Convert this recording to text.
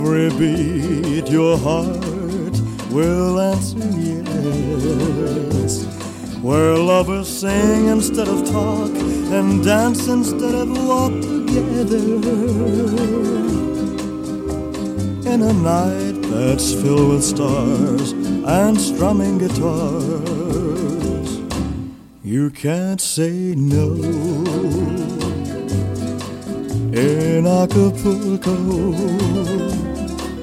Every beat your heart will answer yes. Where lovers sing instead of talk and dance instead of walk together. In a night that's filled with stars and strumming guitars, you can't say no. In Acapulco,